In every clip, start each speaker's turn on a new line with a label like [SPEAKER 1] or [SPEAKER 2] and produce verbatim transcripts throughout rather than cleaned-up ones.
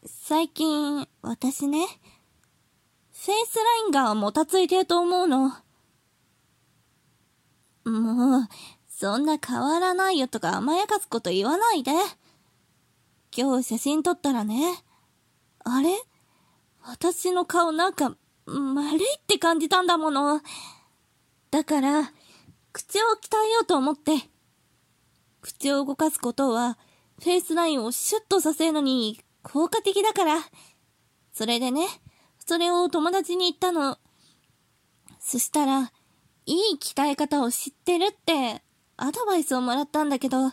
[SPEAKER 1] 最近、私ね、フェイスラインがもたついてると思うの。もう、そんな変わらないよとか甘やかすこと言わないで。今日写真撮ったらね、あれ？私の顔なんか、丸いって感じたんだもの。だから、口を鍛えようと思って。口を動かすことは、フェイスラインをシュッとさせるのに効果的だから。それでね、それを友達に言ったの。そしたら、いい鍛え方を知ってるってアドバイスをもらったんだけど、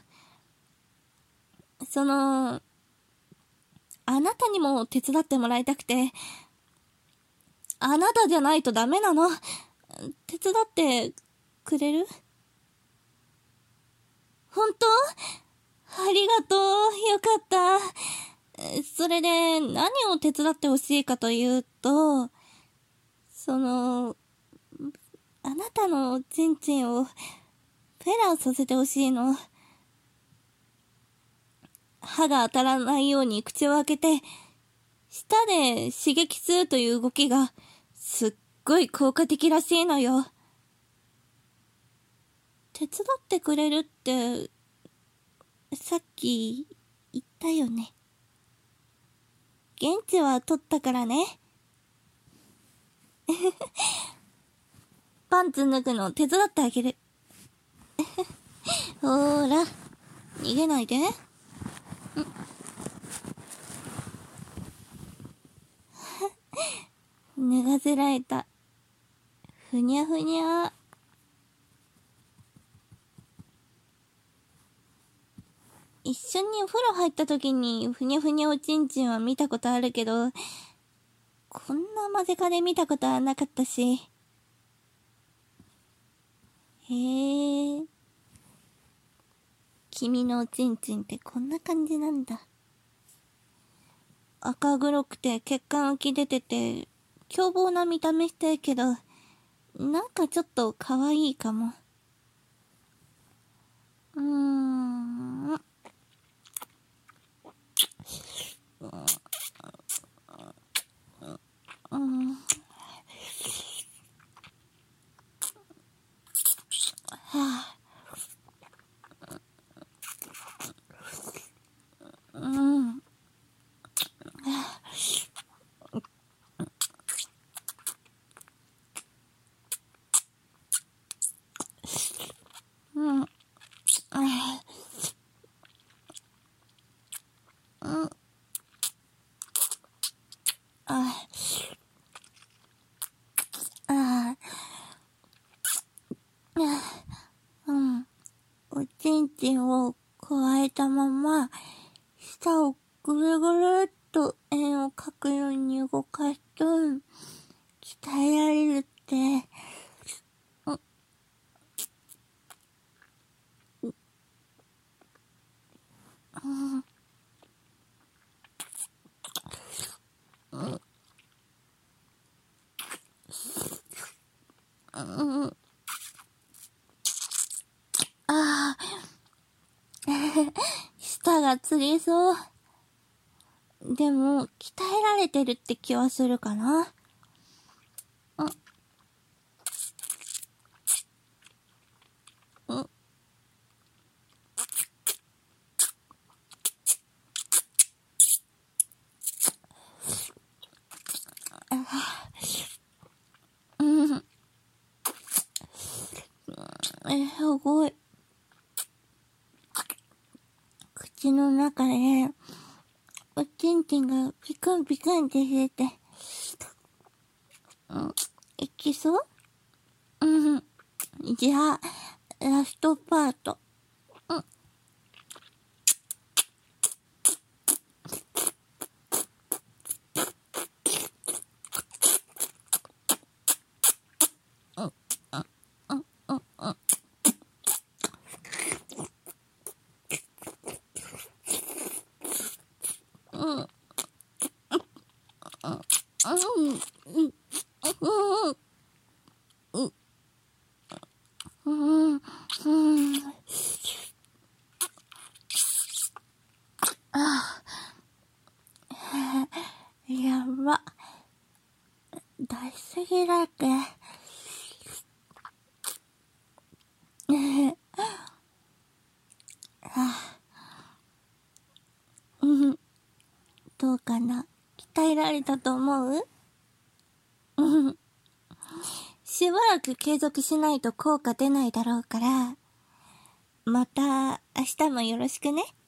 [SPEAKER 1] その、あなたにも手伝ってもらいたくて、あなたじゃないとダメなの。手伝ってくれる？本当？ありがとう。よかった。それで、何を手伝ってほしいかというと、その、あなたのチンチンをフェラーさせてほしいの。歯が当たらないように口を開けて、舌で刺激するという動きがすっごい効果的らしいのよ。手伝ってくれるって、さっき言ったよね。現地は取ったからね。パンツ脱ぐの手伝ってあげる。ほーら、逃げないで。ん脱がせられた。ふにゃふにゃ。一緒にお風呂入った時にふにゃふにゃおちんちんは見たことあるけど、こんな間近で見たことはなかったし。へえ。君のおちんちんってこんな感じなんだ。赤黒くて血管浮き出てて、凶暴な見た目してるけど、なんかちょっと可愛いかも。うーん。うん。はあ。うん。うん。うん。ああ。うん。おちんちんをくわえたまま、舌をぐるぐるっと円を描くように動かすと、鍛えられるって、うん。うん。ああ。舌がつりそう。でも、鍛えられてるって気はするかな。うん。うん。うん。え、すごい。口の中で、おちんちんがピクンピクンってしてて、うん、いきそう？うん。じゃあ、ラストパート。うん。うん。うん。うん。うん。うん。うん。うん。うん。うん。ああ。 すぎだって。うん。どうかな。鍛えられたと思う？うん。しばらく継続しないと効果出ないだろうから、また明日もよろしくね。